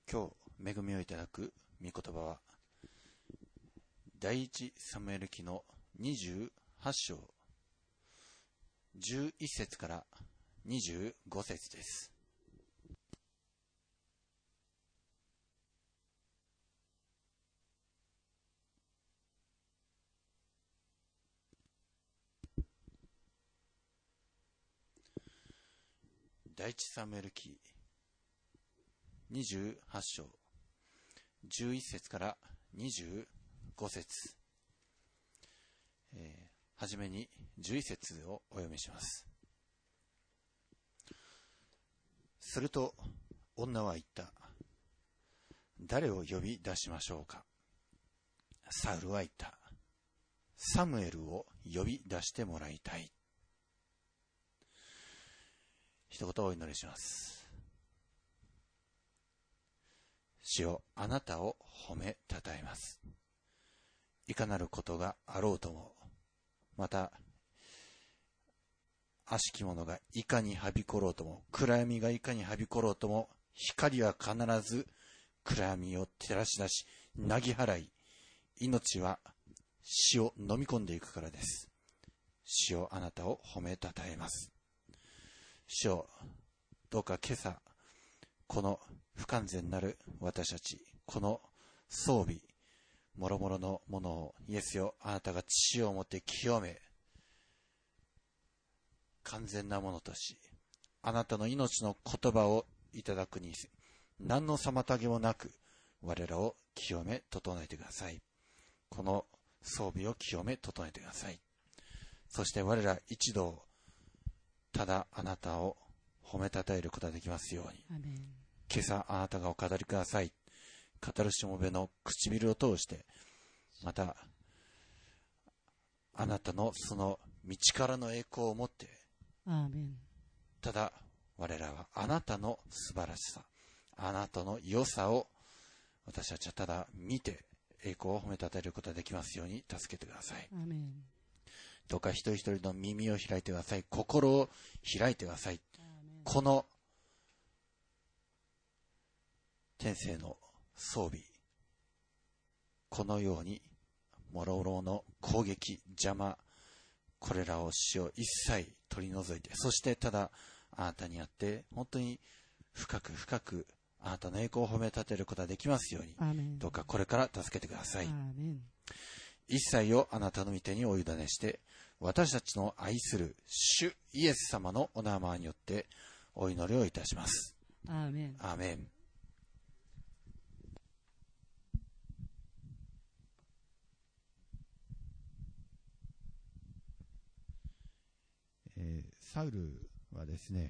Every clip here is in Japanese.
今日恵みをいただく御言葉は第一サムエル記の28章11節から25節です。第一サムエル記28章11節から25節、はじめに11節をお読みします。すると女は言った。誰を呼び出しましょうか。サウルは言った。サムエルを呼び出してもらいたい。一言お祈りします。主よ、あなたを褒めたたえます。いかなることがあろうとも、また悪しき者がいかにはびころうとも、暗闇がいかにはびころうとも、光は必ず暗闇を照らし出し、なぎ払い、命は死を飲み込んでいくからです。主よ、あなたを褒めたたえます。主よ、どうか今朝、この不完全なる私たち、この装備、もろもろのものを、イエスよ、あなたが血をもって清め、完全なものとし、あなたの命の言葉をいただくに、何の妨げもなく、我らを清め、整えてください。この装備を清め、整えてください。そして我ら一同、ただあなたを褒めたたえることができますように。今朝あなたがお語りください。語るしもべの唇を通して、またあなたのその道からの栄光を持って、ただ我らはあなたの素晴らしさ、あなたの良さを私たちはただ見て栄光を褒めたたえることができますように助けてください。どうか一人一人の耳を開いてください。心を開いてください。この天性の装備、このようにもろもろの攻撃、邪魔、これらを主を一切取り除いて、そしてただあなたにあって本当に深く深くあなたの栄光を褒めたてることができますように、どうかこれから助けてください。一切をあなたの御手にお委ねして、私たちの愛する主イエス様のお名前によってお祈りをいたします。 アーメン。 アーメン。サウルはですね、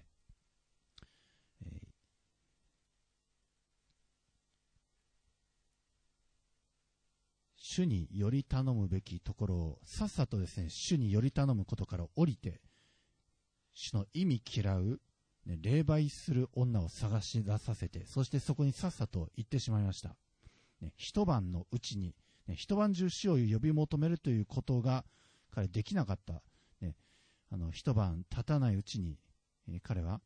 主により頼むべきところをさっさとですね、主により頼むことから降りて、主の意味嫌う、ね、霊媒する女を探し出させて、そしてそこにさっさと行ってしまいました。ね、一晩のうちに、ね、一晩中主を呼び求めるということが彼できなかった。ね、一晩経たないうちに、彼は、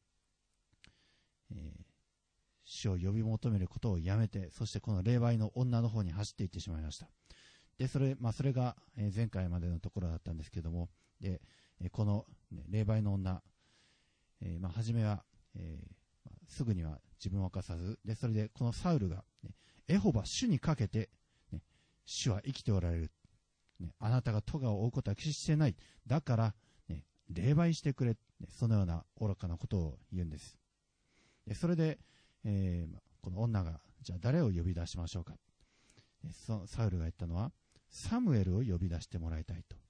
主を呼び求めることをやめて、そしてこの霊媒の女の方に走っていってしまいました。で、それが前回までのところだったんですけども、で、この、ね、霊媒の女、初めは、すぐには自分を明かさず、で、それでこのサウルが、ね、エホバ主にかけて、ね、主は生きておられる。ね、あなたが咎を負うことは決してない。だから、ね、霊媒してくれ。ね、そのような愚かなことを言うんです。で、それで、この女が、じゃあ誰を呼び出しましょうか。サウルが言ったのは、サムエルを呼び出してもらいたいと。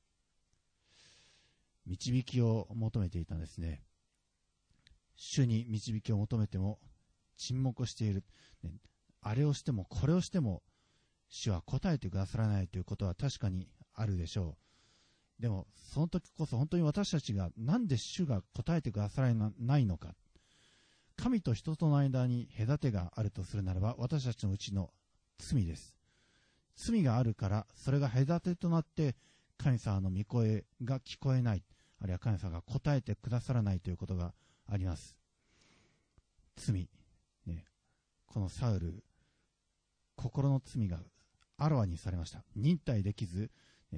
導きを求めていたんですね。主に導きを求めても沈黙している。ね、あれをしてもこれをしても主は答えてくださらないということは確かにあるでしょう。でもその時こそ本当に私たちがなんで主が答えてくださらないのか。神と人との間に隔てがあるとするならば私たちのうちの罪です。罪があるからそれが隔てとなって神様の御声が聞こえない、あるいは神様が答えてくださらないということがあります。罪、ね、このサウル心の罪があらわにされました。忍耐できず、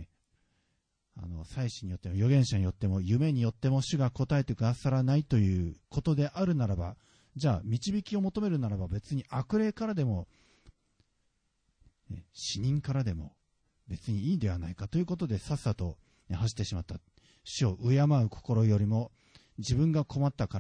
祭司によっても預言者によっても夢によっても主が答えてくださらないということであるならば、じゃあ導きを求めるならば別に悪霊からでも、死人からでも別にいいではないかということでさっさと走ってしまった。主を敬う心よりも自分が困ったから、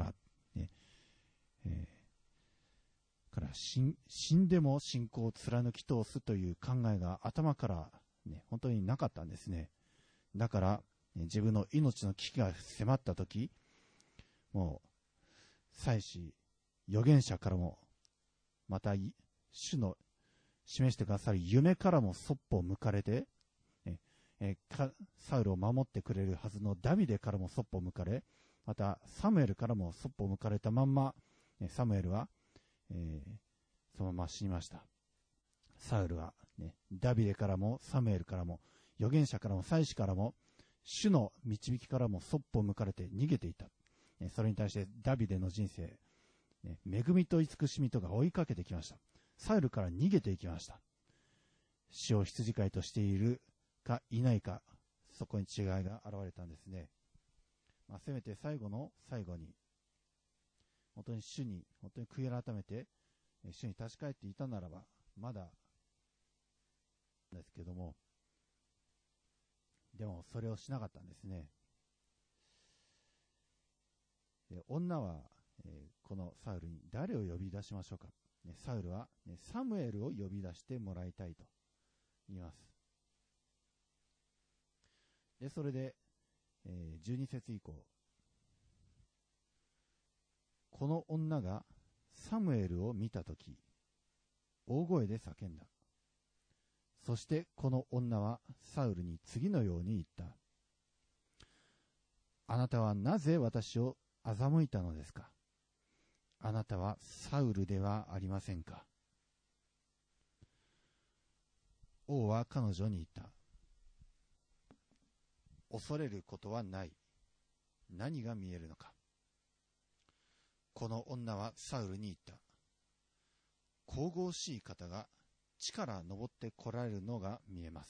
死んでも信仰を貫き通すという考えが頭から、本当になかったんですね。だから、自分の命の危機が迫ったとき、もう祭司、預言者からも、また主の示してくださる夢からもそっぽを向かれて、サウルを守ってくれるはずのダビデからもそっぽを向かれ、またサムエルからもそっぽを向かれたまんま、サムエルは、そのまま死にました。サウルは、ダビデからもサムエルからも預言者からも祭司からも主の導きからもそっぽを向かれて逃げていた。それに対してダビデの人生、恵みと慈しみとが追いかけてきました。サウルから逃げていきました。主を羊飼いとしているかいないか、そこに違いが現れたんですね。せめて最後の最後に本当に悔い改めて主に立ち返っていたならばまだですけども、でもそれをしなかったんですね。女は、このサウルに誰を呼び出しましょうか。サウルは、サムエルを呼び出してもらいたいと言います。でそれで、12節以降、この女がサムエルを見たとき、大声で叫んだ。そしてこの女はサウルに次のように言った。あなたはなぜ私を欺いたのですか。あなたはサウルではありませんか。王は彼女に言った。恐れることはない。何が見えるのか。この女はサウルに言った。神々しい方が地から登って来られるのが見えます。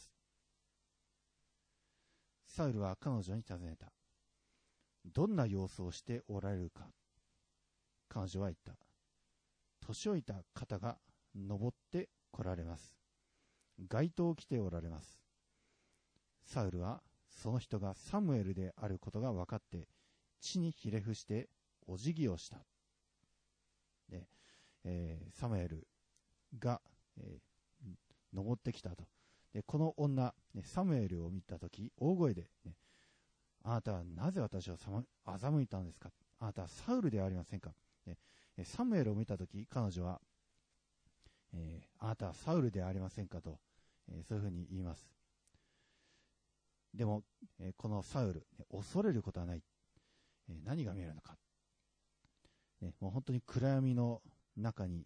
サウルは彼女に尋ねた。どんな様子をしておられるか。彼女は言った。年老いた方が登って来られます。街灯を着ておられます。サウルはその人がサムエルであることが分かって地にひれ伏してお辞儀をした。で、サムエルが、登ってきたと。でこの女、サムエルを見たとき大声で、あなたはなぜ私を欺いたのですか。あなたはサウルではありませんか。サムエルを見たとき彼女は、あなたはサウルではありませんかと、そういうふうに言います。でも、このサウル、恐れることはない。何が見えるのか。もう本当に暗闇の中に、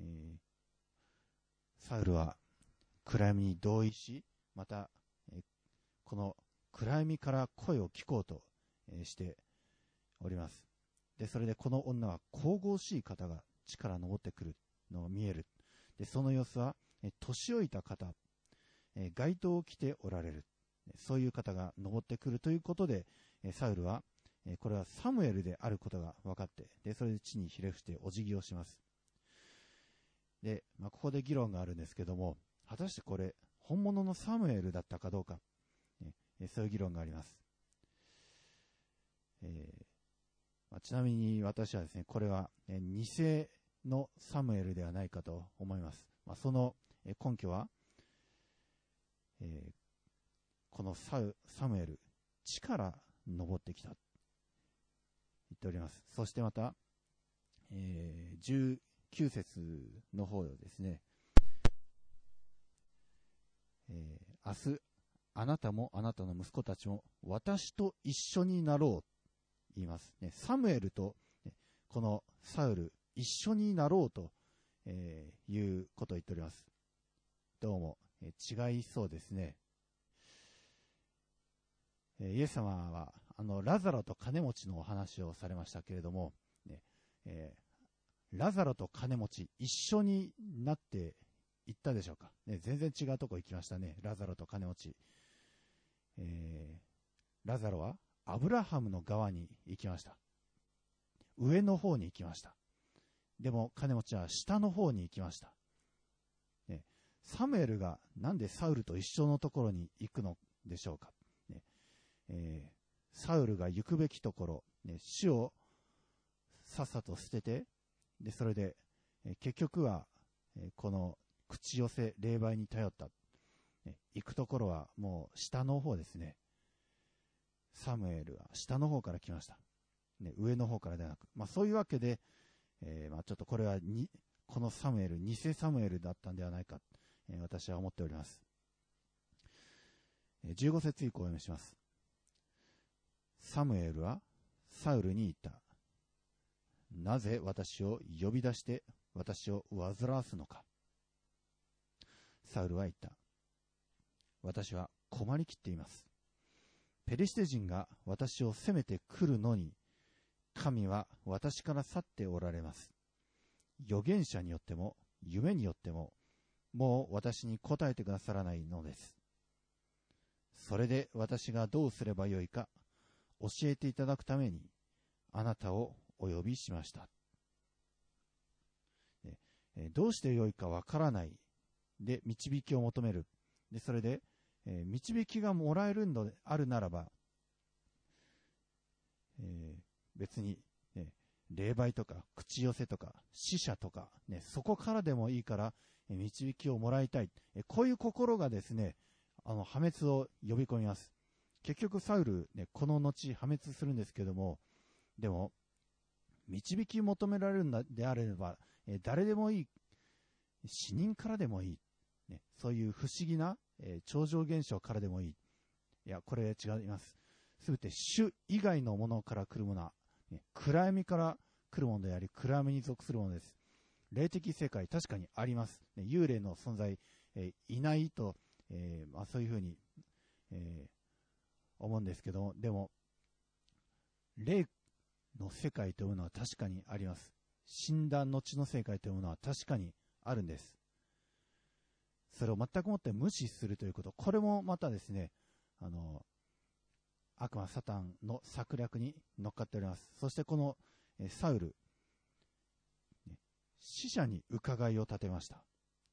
サウルは暗闇に同意し、また、この暗闇から声を聞こうと、しております。で、それでこの女は神々しい方が地から登ってくるのを見える。で、その様子は、年老いた方、街灯を着ておられる。そういう方が登ってくるということで、サウルは、これはサムエルであることが分かって、で、それで地にひれ伏してお辞儀をします。で、ここで議論があるんですけども、果たしてこれ、本物のサムエルだったかどうか、そういう議論があります。ちなみに私はですね、これは、偽のサムエルではないかと思います。その根拠は、このサムエル、地から登ってきた。言っております。そしてまた、19節の方でですね、明日、あなたもあなたの息子たちも私と一緒になろうと言います。サムエルとこのサウル、一緒になろうということを言っております。どうも違いそうですね。イエス様はラザロと金持ちのお話をされましたけれども、ラザロと金持ち一緒になって行ったでしょうか、ね、全然違うとこ行きましたね。ラザロと金持ち、ラザロはアブラハムの側に行きました。上の方に行きました。でも金持ちは下の方に行きました、ね、サムエルがなんでサウルと一緒のところに行くのでしょうか、ね、サウルが行くべきところ、ね、死をさっさと捨てて、でそれで、結局は、この口寄せ霊媒に頼った、ね、行くところはもう下の方ですね。サムエルは下の方から来ました、ね、上の方からではなく、そういうわけで、ちょっとこれはこのサムエル、偽サムエルだったんではないか、私は思っております。15節以降お読みします。サムエルはサウルに言った。なぜ私を呼び出して私を煩わすのか。サウルは言った。私は困りきっています。ペリシテ人が私を攻めてくるのに、神は私から去っておられます。預言者によっても夢によってももう私に答えてくださらないのです。それで私がどうすればよいか教えていただくためにあなたをお呼びしました。どうしてよいかわからないで導きを求める。でそれで、導きがもらえるのであるならば、別に、霊媒とか口寄せとか死者とか、そこからでもいいから導きをもらいたい、こういう心がですね、破滅を呼び込みます。結局サウル、この後破滅するんですけども、でも導き求められるのであれば、誰でもいい、死人からでもいい、そういう不思議な、超常現象からでもいい。いや、これ違います。すべて主以外のものから来るものは、暗闇から来るものであり、暗闇に属するものです。霊的世界、確かにあります。幽霊の存在、いないと、そういうふうに、思うんですけど、でも、霊の世界というのは確かにあります。死んだ後の世界というものは確かにあるんです。それを全くもって無視するということ、これもまたですね、悪魔サタンの策略に乗っかっております。そしてこのサウル、死者に伺いを立てました。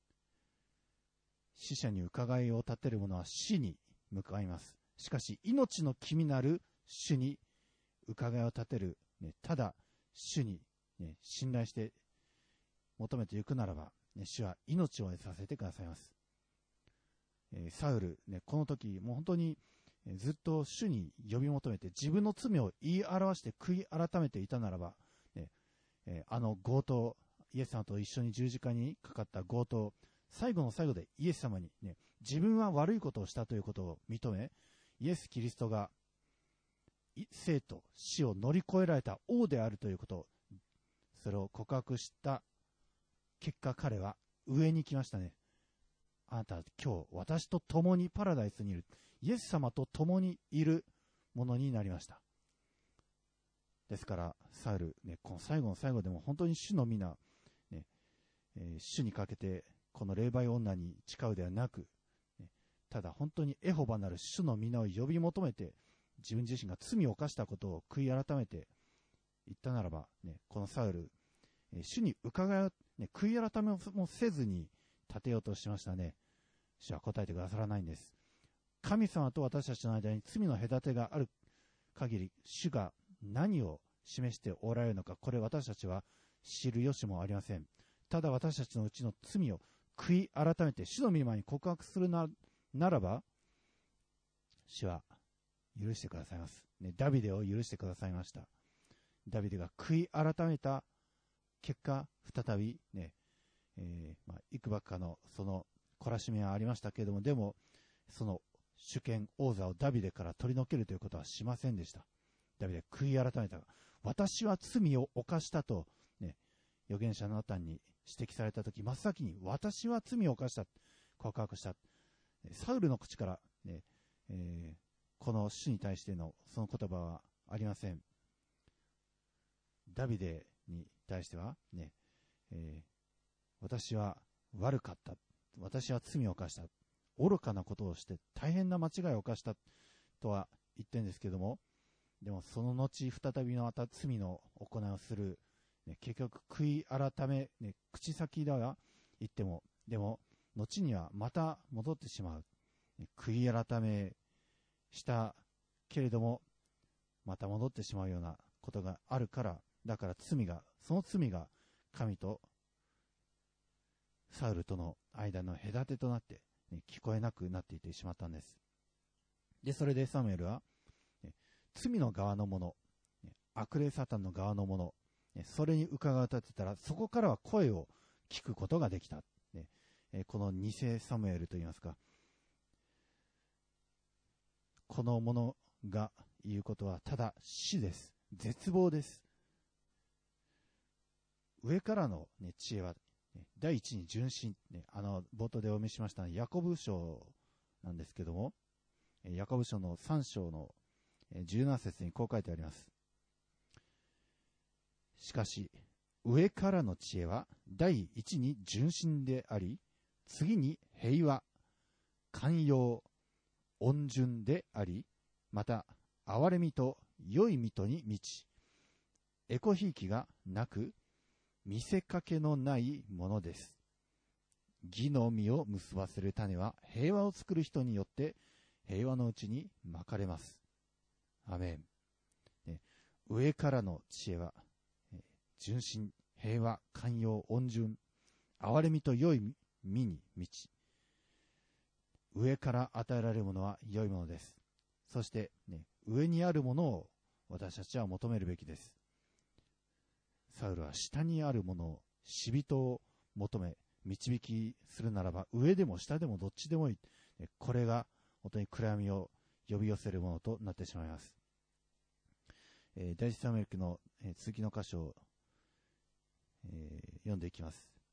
死者に伺いを立てる者は死に向かいます。しかし命の気になる主に伺いを立てる、ただ主に、信頼して求めていくならば、主は命を得させてくださいます。サウル、この時もう本当にずっと主に呼び求めて自分の罪を言い表して悔い改めていたならば、強盗、イエス様と一緒に十字架にかかった強盗、最後の最後でイエス様に、自分は悪いことをしたということを認め、イエス・キリストが生と死を乗り越えられた王であるということ、それを告白した結果、彼は上に来ましたね。あなたは今日私と共にパラダイスにいる、イエス様と共にいるものになりました。ですからサウル、この最後の最後でも本当に主の皆、主にかけてこの霊媒女に誓うではなく、ただ本当にエホバなる主の皆を呼び求めて、自分自身が罪を犯したことを悔い改めて言ったならば、このサウル、主に伺い、悔い改めもせずに立てようとしましたね。主は答えてくださらないんです。神様と私たちの間に罪の隔てがある限り、主が何を示しておられるのか、これ私たちは知る由もありません。ただ私たちのうちの罪を悔い改めて主の御前に告白するならば、主は許してくださいます。ダビデを許してくださいました。ダビデが悔い改めた結果、再び幾ばくかのその懲らしめはありましたけれども、でもその主権王座をダビデから取り除けるということはしませんでした。ダビデ悔い改めた。私は罪を犯したと、預言者ナタンに指摘されたとき、真っ先に私は罪を犯した告白した。サウルの口から、この主に対してのその言葉はありません。ダビデに対しては、私は悪かった、 私は罪を犯した。愚かなことをして大変な間違いを犯したとは言ってるんですけども、でもその後再びまた罪の行いをする、結局悔い改め、口先では言っても、でも後にはまた戻ってしまう。悔い改めしたけれどもまた戻ってしまうようなことがあるから、だからその罪が神とサウルとの間の隔てとなって、聞こえなくなっていってしまったんです。で、それでサムエルは、罪の側の者、悪霊サタンの側の者、それに伺いを立てたら、そこからは声を聞くことができた。この偽サムエルといいますか、この者が言うことはただ死です。絶望です。上からの、知恵は、第一に純真、冒頭でお読みしましたヤコブ書なんですけども、ヤコブ書の3章の17節にこう書いてあります。しかし上からの知恵は第一に純真であり、次に平和、寛容、温順であり、また憐れみと良いみとに満ち、エコひいきがなく見せかけのないものです。義の実を結ばせる種は平和を作る人によって平和のうちにまかれます。アメン。上からの知恵は純真、平和、寛容、温順、憐れみと良い実に満ち、上から与えられるものは良いものです。そして、上にあるものを私たちは求めるべきです。サウルは下にあるものを、死人を求め導きするならば、上でも下でもどっちでもいい。これが本当に暗闇を呼び寄せるものとなってしまいます。第一サムエル記の続きの箇所を、読んでいきます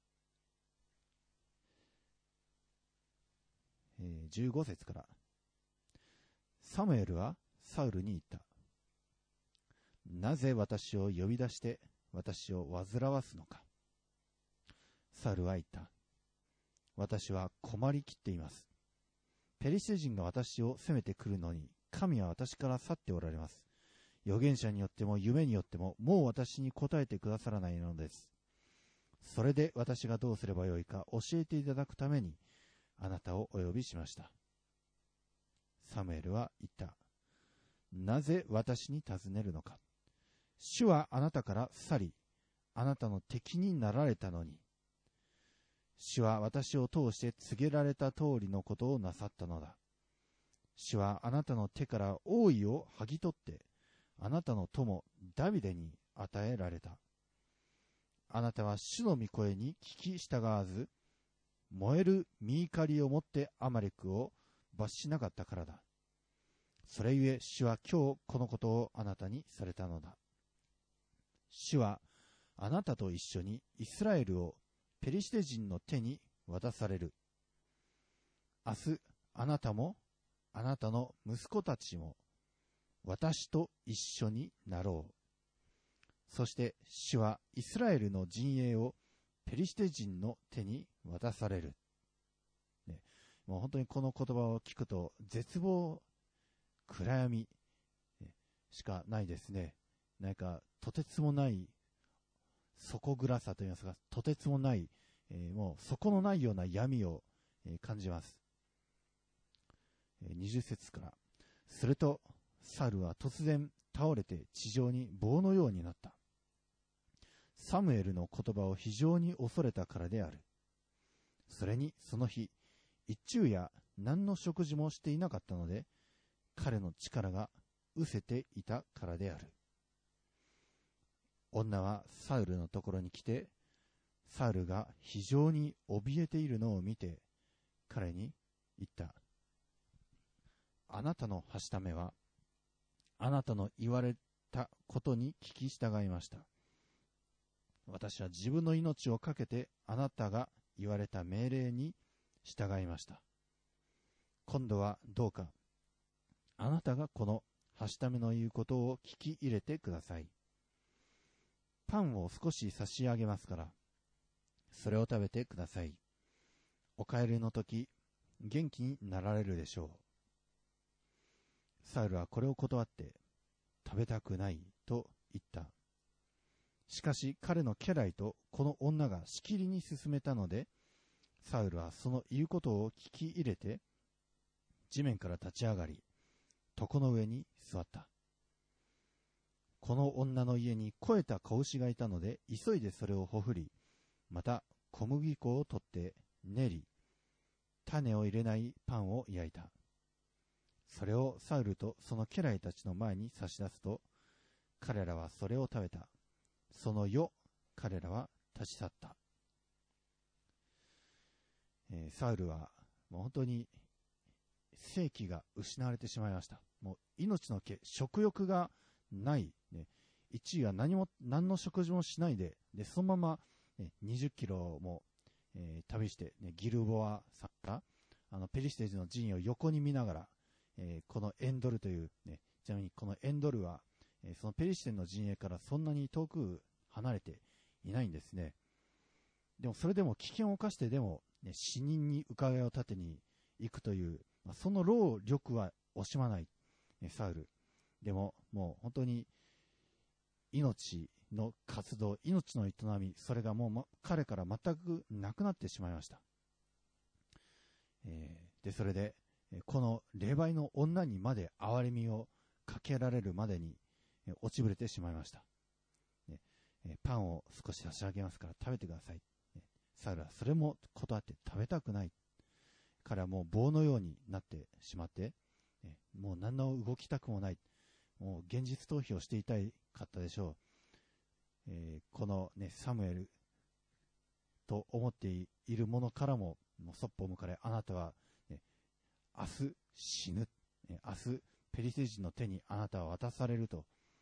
。15節から。サムエルはサウルに言った。なぜ私を呼び出して私を煩わすのか。サウルは言った。私は困りきっています。ペリシテ人が私を攻めてくるのに、神は私から去っておられます。預言者によっても夢によっても、もう私に答えてくださらないのです。それで私がどうすればよいか教えていただくために、あなたをお呼びしました。サムエルは言った。なぜ私に尋ねるのか。主はあなたから去り、あなたの敵になられたのに。主は私を通して告げられた通りのことをなさったのだ。主はあなたの手から王位を剥ぎ取って、あなたの友ダビデに与えられた。あなたは主の御声に聞き従わず、燃える御怒りをもってアマレクを罰しなかったからだ。それゆえ主は今日このことをあなたにされたのだ。主はあなたと一緒にイスラエルをペリシテ人の手に渡される。明日あなたもあなたの息子たちも私と一緒になろう。そして主はイスラエルの陣営をペリシテ人の手に渡される。もう本当にこの言葉を聞くと絶望、暗闇しかないですね。何かとてつもない底暗さといいますか、とてつもない、もう底のないような闇を、感じます。20節から。するとサウルは突然倒れて地上に棒のようになった。サムエルの言葉を非常に恐れたからである。それにその日、一昼夜何の食事もしていなかったので、彼の力が失せていたからである。女はサウルのところに来て、サウルが非常に怯えているのを見て、彼に言った。あなたのはしためは、あなたの言われたことに聞き従いました。私は自分の命をかけてあなたが言われた命令に従いました。今度はどうか、あなたがこのはしための言うことを聞き入れてください。パンを少し差し上げますから、それを食べてください。 お帰りの時、元気になられるでしょう。サウルはこれを断って、食べたくないと言った。しかし彼の家来とこの女がしきりに勧めたので、サウルはその言うことを聞き入れて、地面から立ち上がり、床の上に座った。この女の家に肥えた子牛がいたので、急いでそれをほふり、また小麦粉を取って練り、種を入れないパンを焼いた。それをサウルとその家来たちの前に差し出すと、彼らはそれを食べた。その夜、彼らは立ち去った。サウルはもう本当に生気が失われてしまいました。もう命の毛、食欲がない、ね、一位は何の食事もしないで、そのまま、20キロも、旅して、ギルボアさんがペリシテ人の陣を横に見ながら、このエンドルという、ちなみにこのエンドルは、そのペリシテの陣営からそんなに遠く離れていないんですね。でもそれでも危険を冒してでも、死人に伺いを立てに行くという、その労力は惜しまない、サウル。でももう本当に命の活動、命の営み、それがもう、彼から全くなくなってしまいました。でそれでこの霊媒の女にまで憐れみをかけられるまでに落ちぶれてしまいました。パンを少し差し上げますから食べてください。サウルはそれも断って食べたくない。彼はもう棒のようになってしまって、もう何の動きたくもない。もう現実逃避をしていたいかったでしょう。この、サムエルと思っているものからも、もうそっぽを向かれ、あなたは、明日死ぬ。明日ペリシテ人の手にあなたは渡されると。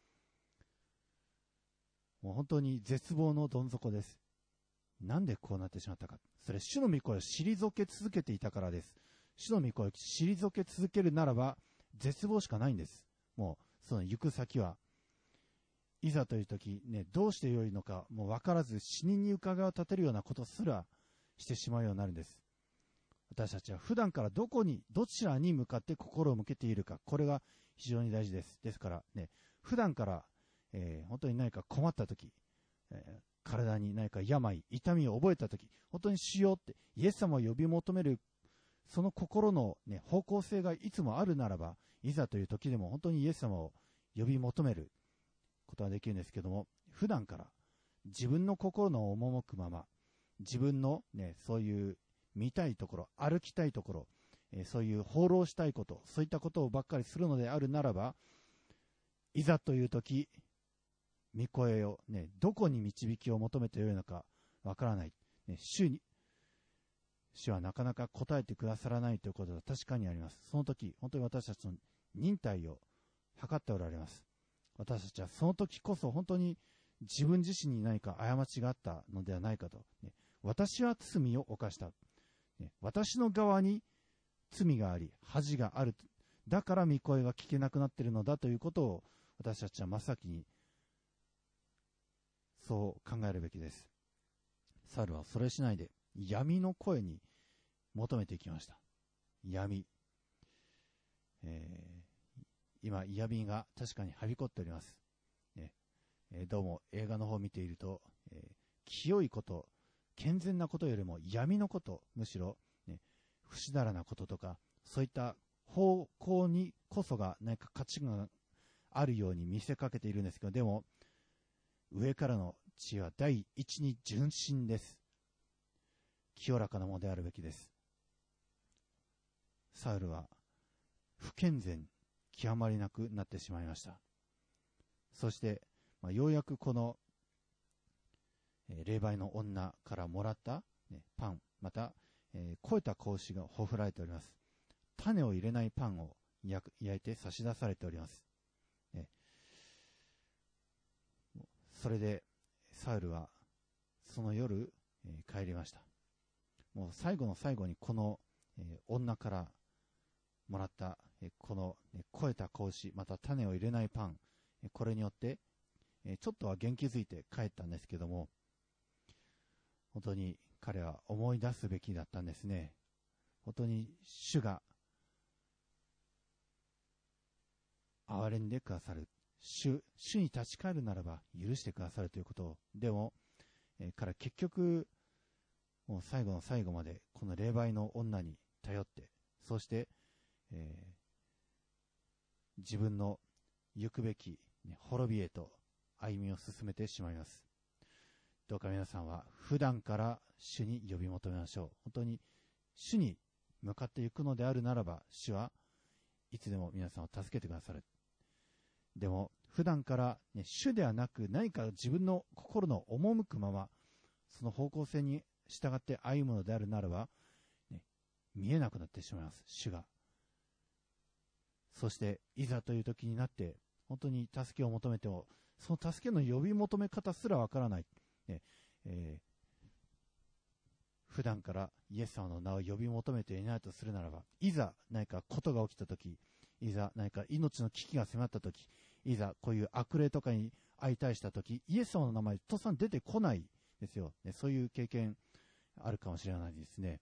もう本当に絶望のどん底です。なんでこうなってしまったか。それ、主の御声を退け続けていたからです。主の御声を退け続けるならば、絶望しかないんです。もう、その行く先は。いざという時、どうしてよいのか、もう分からず死人に伺いを立てるようなことすらしてしまうようになるんです。私たちは普段からどちらに向かって心を向けているか、これが非常に大事です。ですから普段から、本当に何か困った時、体に何か病、痛みを覚えた時、本当に主よってイエス様を呼び求める、その心の、方向性がいつもあるならば、いざという時でも本当にイエス様を呼び求めることができるんですけども、普段から自分の心の赴くまま、自分の、そういう見たいところ、歩きたいところ、そういう放浪したいこと、そういったことをばっかりするのであるならば、いざという時、御声を、どこに導きを求めてよいのかわからない、主はなかなか答えてくださらないということが確かにあります。その時、本当に私たちの忍耐を図っておられます。私たちはその時こそ本当に自分自身に何か過ちがあったのではないかと。私は罪を犯した。私の側に罪があり、恥がある。だから御声が聞けなくなっているのだということを私たちは真っ先にそう考えるべきです。サウルはそれしないで闇の声に求めていきました。闇。今、闇が確かにはびこっております。どうも映画の方を見ていると、清いこと、健全なことよりも闇のこと、むしろ、不死だらなこととか、そういった方向にこそが何か価値があるように見せかけているんですけど、でも、上からの知恵は第一に純真です。清らかなものであるべきです。サウルは不健全極まりなくなってしまいました。そして、ようやくこの、霊媒の女からもらった、パン、また、肥えた子牛がほふられております。種を入れないパンを焼いて差し出されております。それでサウルはその夜、帰りました。もう最後の最後にこの、女からもらった、この、肥えた子牛、また種を入れないパン、これによって、ちょっとは元気づいて帰ったんですけども、本当に彼は思い出すべきだったんですね。本当に主が憐れんでくださる。主に立ち返るならば許してくださるということを。でも、彼は結局、もう最後の最後までこの霊媒の女に頼って、そして、自分の行くべき、滅びへと歩みを進めてしまいます。どうか皆さんは普段から主に呼び求めましょう。本当に主に向かっていくのであるならば、主はいつでも皆さんを助けてくださる。でも普段から、主ではなく何か自分の心の赴くままその方向性に従って歩むのであるならば、見えなくなってしまいます、主が。そしていざという時になって本当に助けを求めても、その助けの呼び求め方すらわからない、普段からイエス様の名を呼び求めていないとするならば、いざ何かことが起きた時、いざ何か命の危機が迫った時、いざこういう悪霊とかに相対した時、イエス様の名前とっさに出てこないですよ、そういう経験あるかもしれないですね。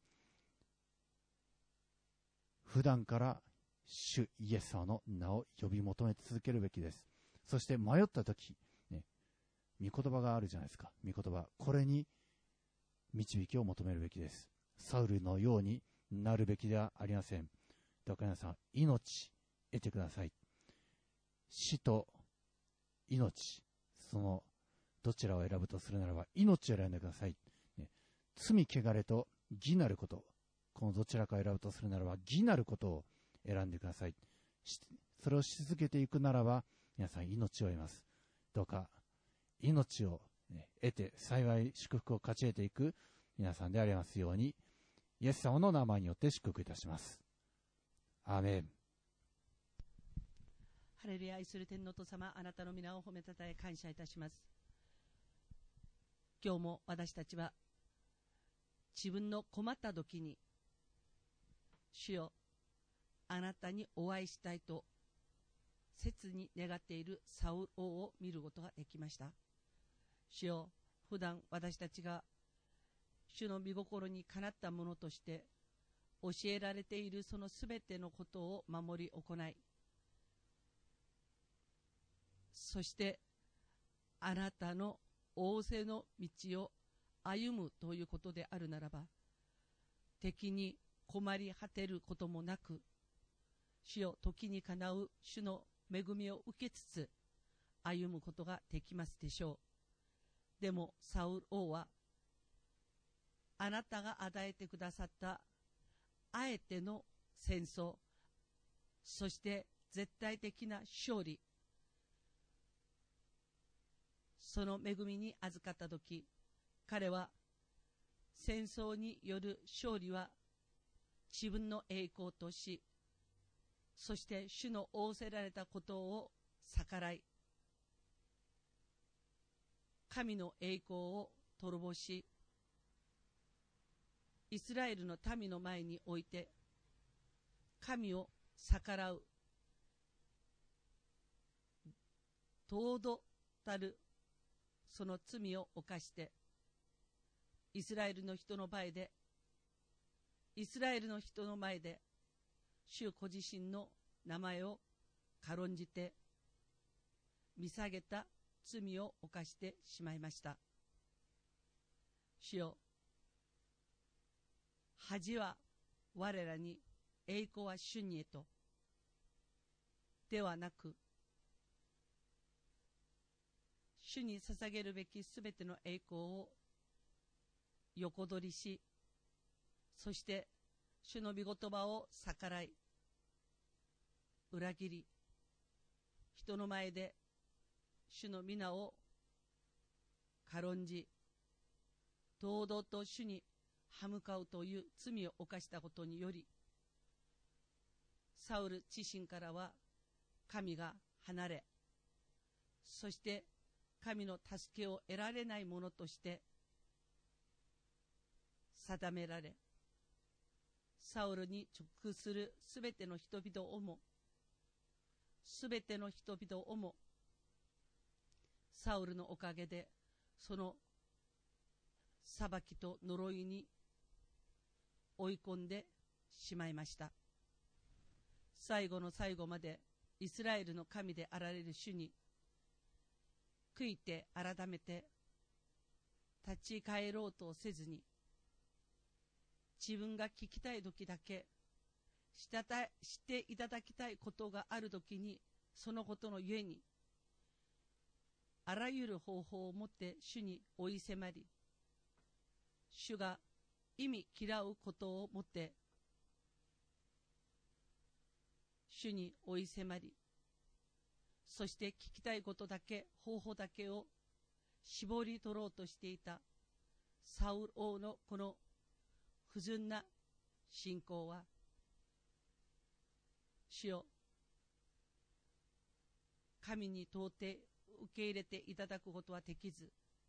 普段から主イエス様の名を呼び求め続けるべきです。そして迷った時、御言葉があるじゃないですか。御言葉、これに導きを求めるべきです。サウルのようになるべきではありません。どうか皆さん、命得てください。死と命、そのどちらを選ぶとするならば命を選んでください。罪汚れと義なること、このどちらかを選ぶとするならば義なることを選んでください。それをし続けていくならば皆さん命を得ます。どうか命を得て幸い祝福を勝ち得ていく皆さんでありますように、イエス様の名前によって祝福いたします。アーメン。 ハレルヤ。愛する天の父様、あなたの皆を褒めたたえ感謝いたします。今日も私たちは自分の困った時に、主よ、あなたにお会いしたいと切に願っているサウル王を見ることができました。主よ、普段私たちが主の御心にかなったものとして教えられているそのすべてのことを守り行い、そしてあなたの仰せの道を歩むということであるならば、敵に困り果てることもなく、主よ、時にかなう主の恵みを受けつつ歩むことができますでしょう。でもサウル王はあなたが与えてくださったあえての戦争、そして絶対的な勝利、その恵みに預かったとき、彼は戦争による勝利は自分の栄光とし、そして主の仰せられたことを逆らい、神の栄光を滅ぼし、イスラエルの民の前において神を逆らう尊たるその罪を犯して、イスラエルの人の前で主ご自身の名前を軽んじて見下げた罪を犯してしまいました。主よ、恥は我らに、栄光は主にへとではなく、主に捧げるべきすべての栄光を横取りし、そして主の御言葉を逆らい、裏切り、人の前で主の皆を軽んじ、堂々と主に歯向かうという罪を犯したことにより、サウル自身からは神が離れ、そして神の助けを得られないものとして定められ、サウルに直するすべての人々をもサウルのおかげでその裁きと呪いに追い込んでしまいました。最後の最後までイスラエルの神であられる主に悔いて改めて立ち返ろうとせずに、自分が聞きたい時だけ、していただきたいことがある時に、そのことのゆえにあらゆる方法をもって主に追い迫り、主が意味嫌うことをもって主に追い迫り、そして聞きたいことだけ、方法だけを絞り取ろうとしていたサウル王のこの不純な信仰は、主よ、神に到底受け入れていただくことはできず、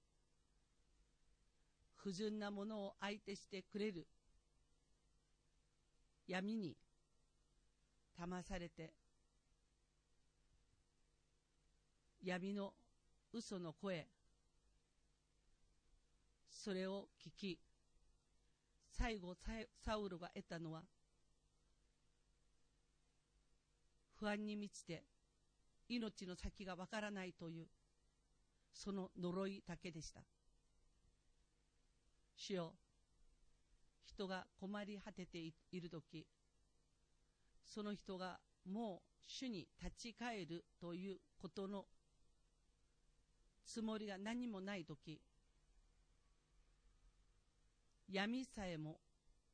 不純なものを相手してくれる闇に騙されて、闇の嘘の声、それを聞き、最後サウルが得たのは、不安に満ちて命の先がわからないというその呪いだけでした。主よ、人が困り果てているとき、その人がもう主に立ち返るということのつもりが何もないとき、闇さえも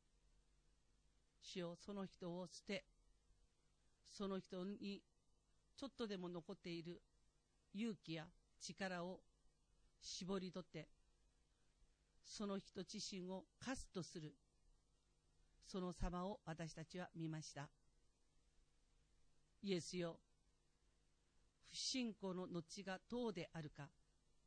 主よ、その人を捨て、その人にちょっとでも残っている勇気や力を絞り取って、その人自身をカスとする、その様を私たちは見ました。イエスよ、不信仰の後がどうであるか、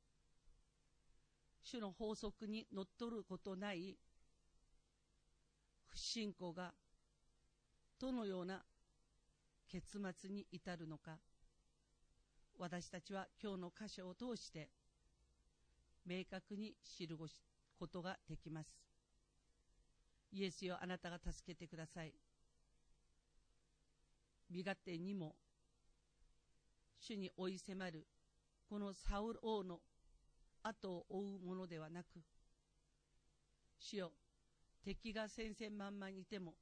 主の法則にのっとることない不信仰がどのような結末に至るのか、私たちは今日の箇所を通して明確に知ることができます。イエスよ、あなたが助けてください。身勝手にも主に追い迫るこのサウル王の後を追うものではなく、主よ、敵が千々万々いても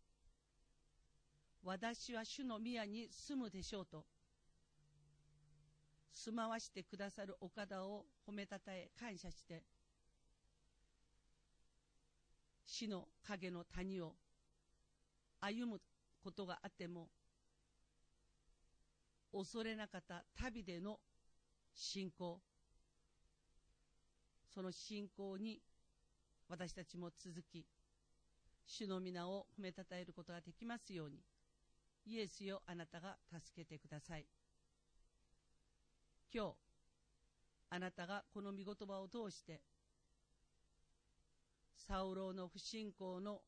私は主の宮に住むでしょうと住まわしてくださるお方を褒めたたえ感謝して、死の影の谷を歩むことがあっても恐れなかった旅での信仰、その信仰に私たちも続き、主の皆を褒めたたえることができますように、イエスよ、あなたが助けてください。今日あなたがこの御言葉を通してサウル王の不信仰の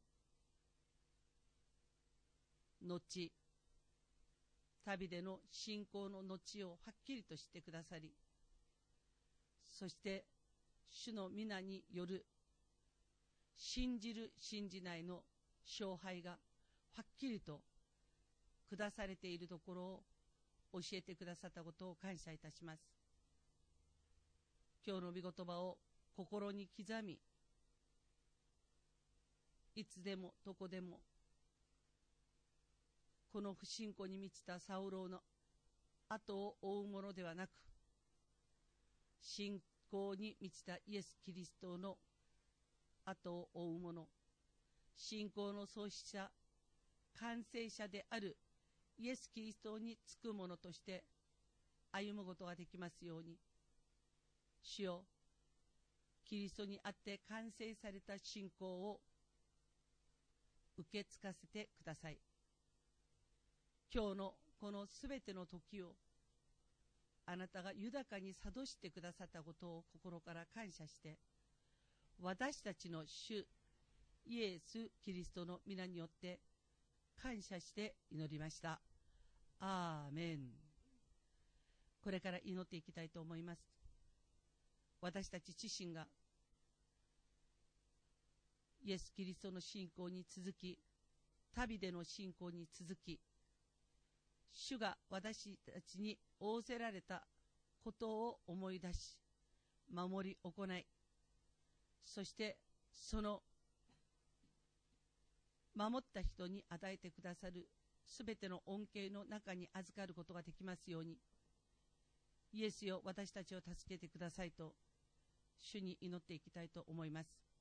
後、旅での信仰の後をはっきりとしてくださり、そして主の皆による信じる信じないの勝敗がはっきりと下されているところを教えてくださったことを感謝いたします。今日の御言葉を心に刻み、いつでもどこでもこの不信仰に満ちたサウル王の後を追うものではなく、信仰に満ちたイエス・キリストの後を追うもの、信仰の創始者、完成者であるイエス・キリストにつくものとして歩むことができますように、主よ、キリストにあって完成された信仰を受け継がせてください。今日のこのすべての時をあなたが豊かに諭してくださったことを心から感謝して、私たちの主イエス・キリストの皆によって感謝して祈りました。アーメン。これから祈っていきたいと思います。私たち自身がイエス・キリストの信仰に続き、旅での信仰に続き、主が私たちに仰せられたことを思い出し、守り行い、そしてその守った人に与えてくださるすべての恩恵の中に預かることができますように、イエスよ、私たちを助けてくださいと主に祈っていきたいと思います。